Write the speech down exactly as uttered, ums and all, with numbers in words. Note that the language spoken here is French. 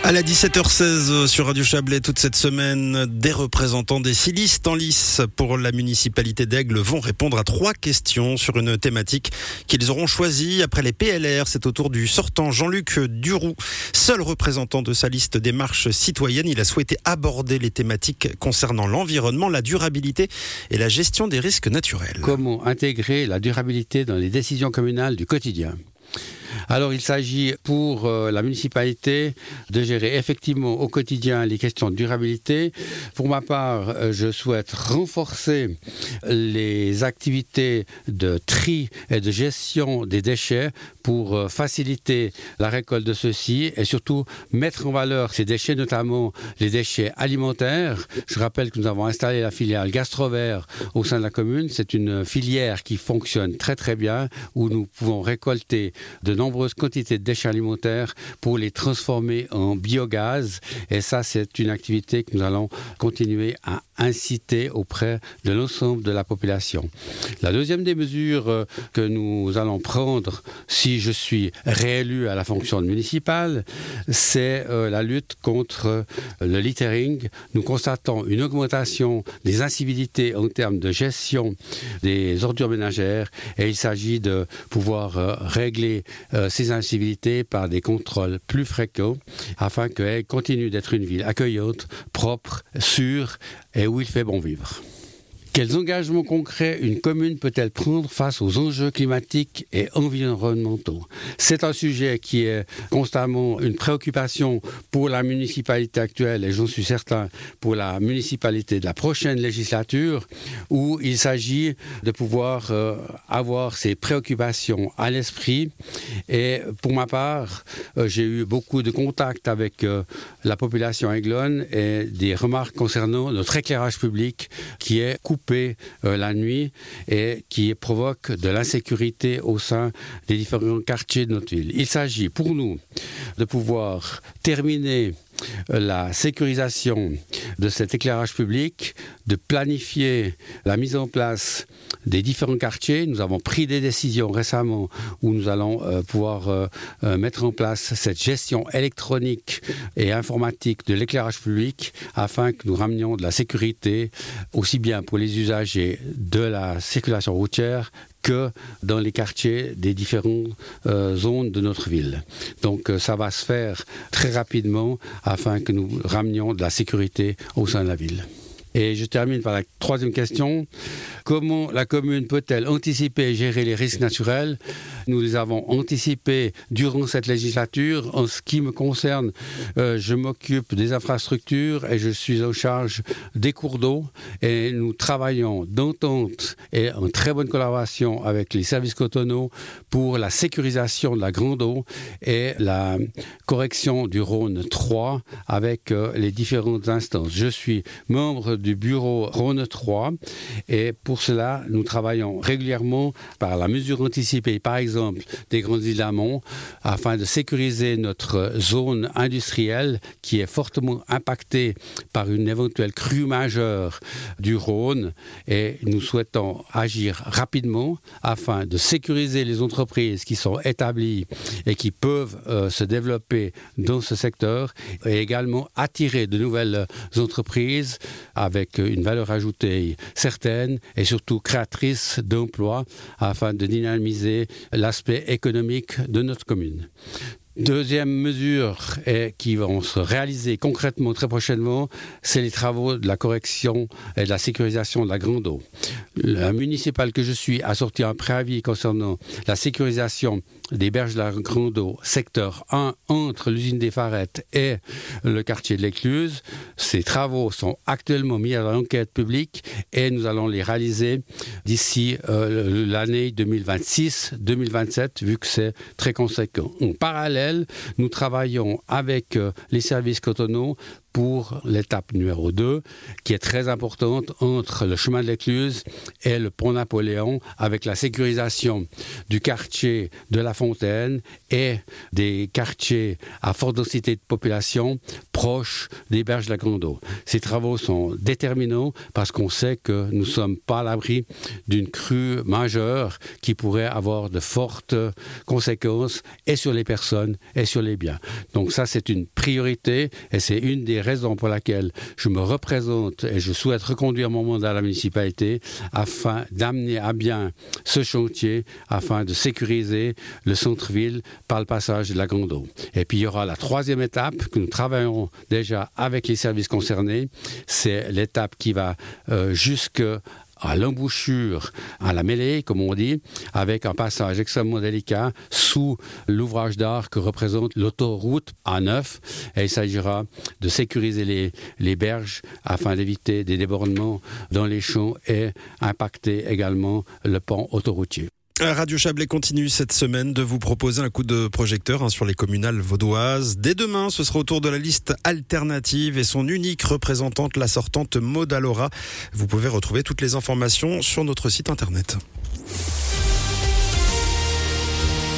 À la dix-sept heures seize sur Radio Chablais, toute cette semaine, des représentants des six listes en lice pour la municipalité d'Aigle vont répondre à trois questions sur une thématique qu'ils auront choisie après les P L R. C'est au tour du sortant Jean-Luc Duroux, seul représentant de sa liste démarche citoyenne. Il a souhaité aborder les thématiques concernant l'environnement, la durabilité et la gestion des risques naturels. Comment intégrer la durabilité dans les décisions communales du quotidien ? Alors il s'agit pour euh, la municipalité de gérer effectivement au quotidien les questions de durabilité. Pour ma part, euh, je souhaite renforcer les activités de tri et de gestion des déchets pour euh, faciliter la récolte de ceux-ci et surtout mettre en valeur ces déchets, notamment les déchets alimentaires. Je rappelle que nous avons installé la filière Gastrovert au sein de la commune. C'est une filière qui fonctionne très très bien, où nous pouvons récolter de nombreuses quantités de déchets alimentaires pour les transformer en biogaz. Et ça, c'est une activité que nous allons continuer à inciter auprès de l'ensemble de la population. La deuxième des mesures que nous allons prendre si je suis réélu à la fonction municipale, c'est euh, la lutte contre le littering. Nous constatons une augmentation des incivilités en termes de gestion des ordures ménagères et il s'agit de pouvoir euh, régler euh, ces incivilités par des contrôles plus fréquents afin qu'elle continue d'être une ville accueillante, propre, sûre et où il fait bon vivre. Quels engagements concrets une commune peut-elle prendre face aux enjeux climatiques et environnementaux ? C'est un sujet qui est constamment une préoccupation pour la municipalité actuelle et j'en suis certain pour la municipalité de la prochaine législature où il s'agit de pouvoir euh, avoir ces préoccupations à l'esprit. Et pour ma part, euh, j'ai eu beaucoup de contacts avec euh, la population aiglonne et des remarques concernant notre éclairage public qui est coupé Euh, la nuit et qui provoque de l'insécurité au sein des différents quartiers de notre ville. Il s'agit pour nous de pouvoir terminer la sécurisation de cet éclairage public, de planifier la mise en place des différents quartiers. Nous avons pris des décisions récemment où nous allons euh, pouvoir euh, euh, mettre en place cette gestion électronique et informatique de l'éclairage public afin que nous ramenions de la sécurité aussi bien pour les usagers de la circulation routière que dans les quartiers des différentes euh, zones de notre ville. Donc euh, ça va se faire très rapidement afin que nous ramenions de la sécurité au sein de la ville. Et je termine par la troisième question. Comment la commune peut-elle anticiper et gérer les risques naturels ? Nous les avons anticipés durant cette législature. En ce qui me concerne, euh, je m'occupe des infrastructures et je suis en charge des cours d'eau. Et nous travaillons d'entente et en très bonne collaboration avec les services cotonaux pour la sécurisation de la grande eau et la correction du Rhône trois avec euh, les différentes instances. Je suis membre du bureau Rhône trois et pour cela, nous travaillons régulièrement par la mesure anticipée, par exemple, des grandes îles d'amont, afin de sécuriser notre zone industrielle qui est fortement impactée par une éventuelle crue majeure du Rhône et nous souhaitons agir rapidement afin de sécuriser les entreprises qui sont établies et qui peuvent euh, se développer dans ce secteur et également attirer de nouvelles entreprises avec une valeur ajoutée certaine et surtout créatrice d'emplois afin de dynamiser l'aspect économique de notre commune. Deuxième mesure et qui vont se réaliser concrètement très prochainement, c'est les travaux de la correction et de la sécurisation de la grande eau. La municipale que je suis a sorti un préavis concernant la sécurisation des berges de la grande eau, secteur un, entre l'usine des Farettes et le quartier de l'Écluse. Ces travaux sont actuellement mis à l'enquête publique et nous allons les réaliser d'ici euh, l'année deux mille vingt-six deux mille vingt-sept, vu que c'est très conséquent. En parallèle, nous travaillons avec euh, les services cotonaux pour l'étape numéro deux, qui est très importante entre le chemin de l'Écluse et le pont Napoléon, avec la sécurisation du quartier de la Fontaine et des quartiers à forte densité de population proche des berges de la Grande Eau. Ces travaux sont déterminants parce qu'on sait que nous ne sommes pas à l'abri d'une crue majeure qui pourrait avoir de fortes conséquences et sur les personnes et sur les biens. Donc ça, c'est une priorité et c'est une des raisons pour laquelle je me représente et je souhaite reconduire mon mandat à la municipalité afin d'amener à bien ce chantier, afin de sécuriser le centre-ville par le passage de la Grande Eau. Et puis il y aura la troisième étape que nous travaillerons déjà avec les services concernés, c'est l'étape qui va euh, jusque à l'embouchure, à la mêlée, comme on dit, avec un passage extrêmement délicat sous l'ouvrage d'art que représente l'autoroute A neuf. Et il s'agira de sécuriser les, les berges afin d'éviter des débordements dans les champs et impacter également le pont autoroutier. Radio Chablais continue cette semaine de vous proposer un coup de projecteur hein, sur les communales vaudoises. Dès demain, ce sera au tour de la liste alternative et son unique représentante, la sortante Maud Alora. Vous pouvez retrouver toutes les informations sur notre site internet.